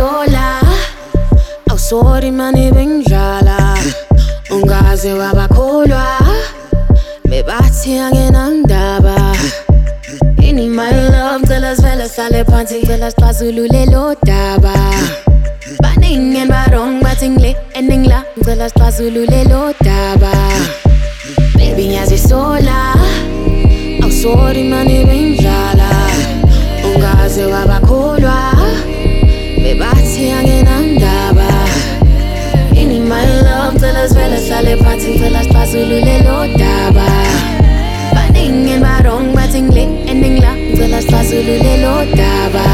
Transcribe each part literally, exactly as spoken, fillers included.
sola. Awusori mani bengidlala. Ungaze wabakholwa bebathi angenandaba. Ini my love ngicela sivele sihlale phansi ngicela sixazulule lo daba. Baningi and barong bathi ngile and ngila ngicela sixazulule lo daba. Baby ngiyazisola awusori mani bengidlala. Ungaze wabakholwa bebathi angenandaba. Ini my love ngicela sivele sihlale phansi ngicela sixazulule lo daba. Baningi and barong bathi ngile and ngila ngicela sixazulule lo daba.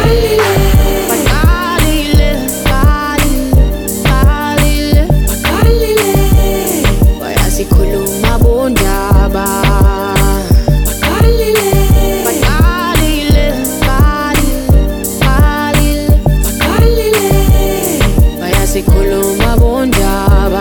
Sikhuluma bondaba bakalile bakalile bakalile bakalile baya sikhuluma bondaba.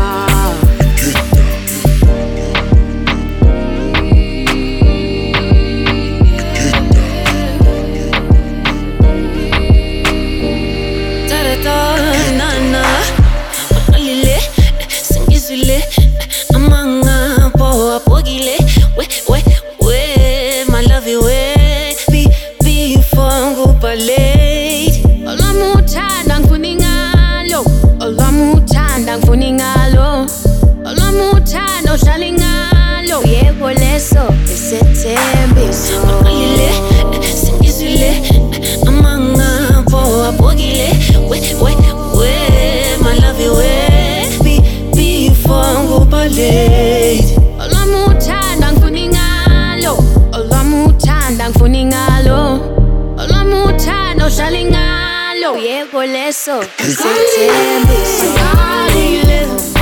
Tarata nana bakalile singizile amanga po apogile we we we my love you we be before ngubhalate. Olamuthanda ngifuna ingalo, olamuthanda ngifuna ingalo, olamuthanda uhlala ingalo. Yebo leso isethembiso bakalile singizile amanga po apogile we we we my love you we be before ngubhalate. Olamuthanda ngifuna ingalo, olamuthanda ngifuna ingalo, olamuthanda uhlala ingalo. Yebo leso isethembiso bakalile